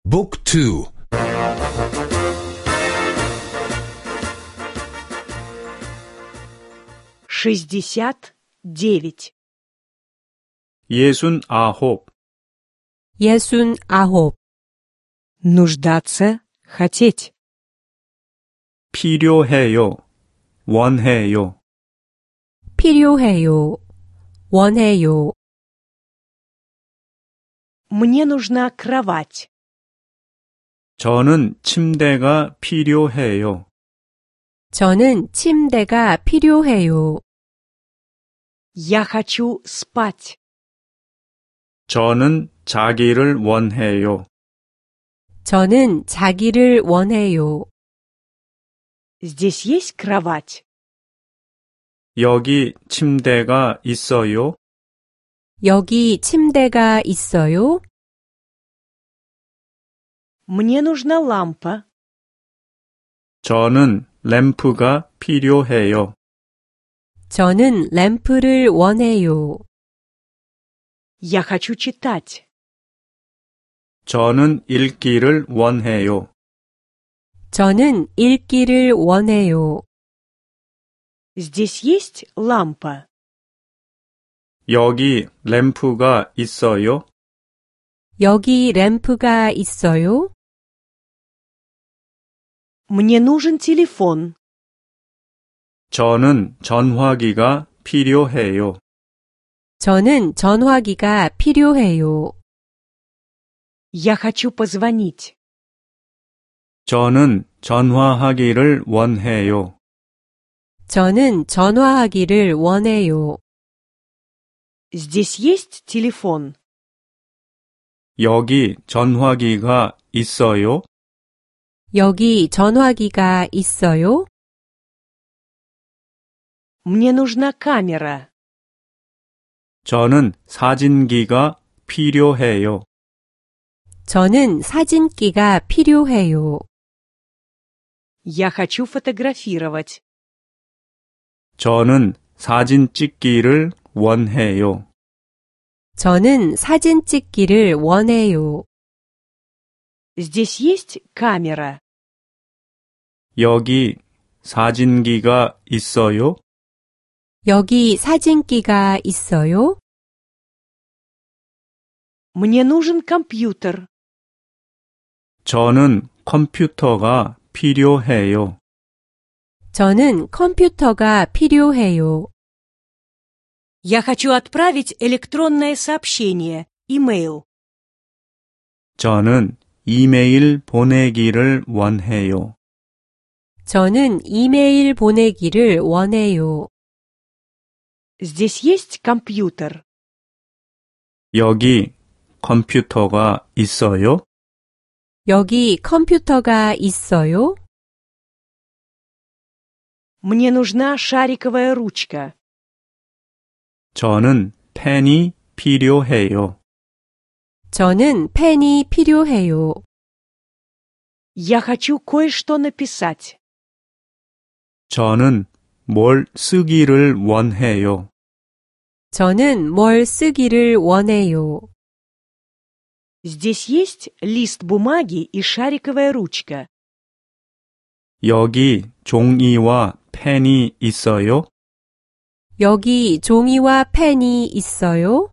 Book 2 69. 69. 69. Нуждаться, хотеть. 필요해요. 원해요. 필요해요. 원해요. Мне нужна кровать. 저는 침대가 필요해요. 저는 침대가 필요해요. Я хочу спать. 저는 자기를 원해요. 저는 자기를 원해요. Здесь есть кровать? 여기 침대가 있어요? 여기 침대가 있어요? Мне нужна лампа. 저는 램프가 필요해요. 저는 램프를 원해요. Я хочу читать. 저는 읽기를 원해요. 저는 읽기를 원해요. Здесь есть лампа? 여기 램프가 있어요? 여기 램프가 있어요? Мне нужен телефон. 저는 전화기가 필요해요. 저는 전화기가 필요해요. Я хочу позвонить. 저는 전화하기를 원해요. 저는 전화하기를 원해요. Здесь есть телефон? 여기 전화기가 있어요? 여기 전화기가 있어요? Мне нужна камера. 저는 사진기가 필요해요. 저는 사진기가 필요해요. Я хочу фотографировать. 저는 사진 찍기를 원해요. 저는 사진 찍기를 원해요. Здесь есть камера? 여기 사진기가 있어요? 여기 사진기가 있어요? Мне нужен компьютер. 저는 컴퓨터가 필요해요. 저는 컴퓨터가 필요해요. Я хочу отправить электронное сообщение, имейл. 저는 이메일 보내기를 원해요. 저는 이메일 보내기를 원해요. Здесь есть компьютер? 여기 컴퓨터가 있어요? 여기 컴퓨터가 있어요? Мне нужна шариковая ручка. 저는 펜이 필요해요. 저는 펜이 필요해요. Я хочу кое-что написать. 저는 뭘 쓰기를 원해요. 저는 뭘 쓰기를 원해요. Здесь есть лист бумаги и шариковая ручка. 여기 종이와 펜이 있어요? 여기 종이와 펜이 있어요?